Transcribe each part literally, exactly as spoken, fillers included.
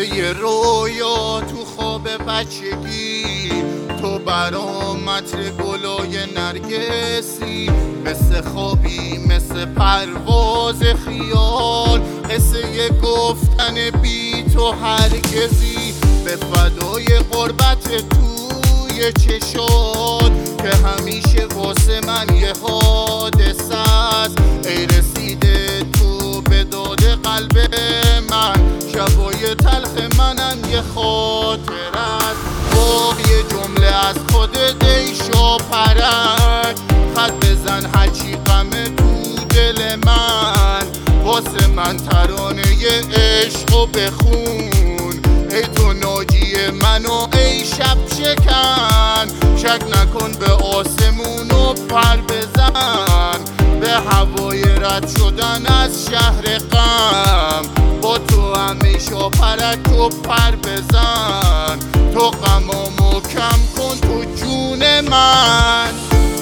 یه رویا تو خواب بچگی، تو برام عطر گلای نرگسی، مثل خوابی مثل پرواز خیال، قصه یه گفتن بی تو هرگزی، به فدای قربت توی چشات که همیشه واسه من یه حادثه است. ای رسیده تو به داد قلب من، شبای تلخ منم یه خاطر است. با یه جمله از خودت ای شاپرک، خط بزن هرچی غمه تو دل من، واسه من ترانه عشقو بخون. ای تو ناجی منو ای شب شکن، شک نکن به آسمون و پر بزن، به هوای رد شدن از شهر غم. با تو همیشه پرک و پر بزن، تو غمامو کم کن تو جون من.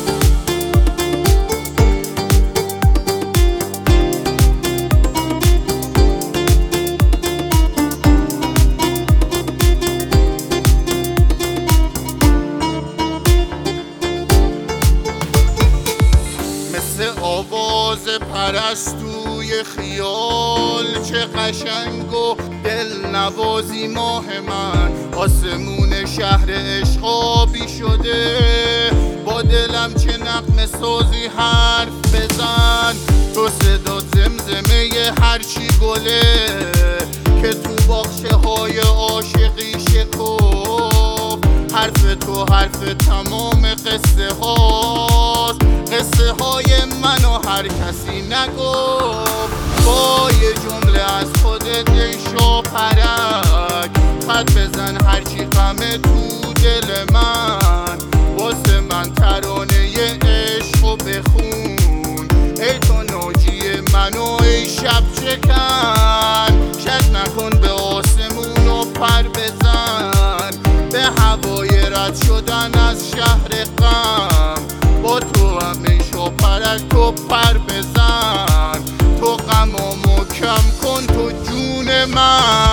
آواز پرستوی خیال، چه قشنگ و دل نوازی ماه من. آسمون شهر عشق آبی شده، با دلم چه نغمه سازی حرف بزن. تو صدات زمزمه هرچی گله که تو باغچه های عاشقی شکفت. حرف تو حرف تمام قصه هاست، قصه های منو هر کسی نگفت. با یه جمله از خودت ای شاپرک، خط بزن هرچی غمه تو دل من، واسه من ترانه عشقو بخون. ای تو ناجی منو ای شب شکن، شک نکن به آسمون و پر بزن، به هوای رد شدن از شهر غم. با تو همیشه پرک و پر بزن، تو غمامو کم کن تو جون من.